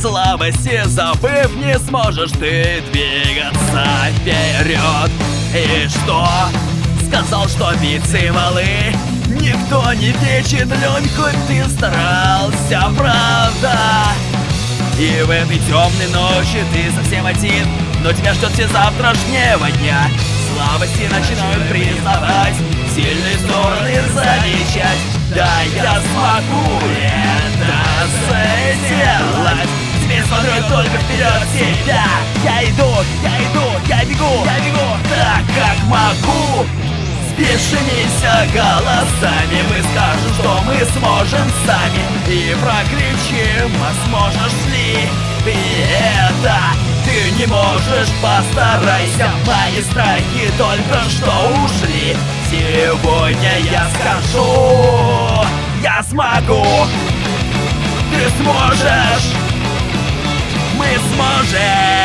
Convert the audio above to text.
слабости забыв, не сможешь ты двигаться вперед. И что? Сказал, что биться малы никто не вечит, Лёнь, хоть ты старался, правда. И в этой темной ночи ты совсем один, но тебя ждет все завтрашнего дня. Слабости начинают признавать, сильные стороны замечать. Да, я смогу это сделать. Теперь смотрю только вперед себя. Я иду, я бегу так, как могу. С бешенимися голосами мы скажем, что мы сможем сами. И прокричим, а сможешь ли ты это? Ты не можешь, постарайся. Мои страхи только что ушли. Сегодня я скажу, я смогу. Ты сможешь, мы сможем.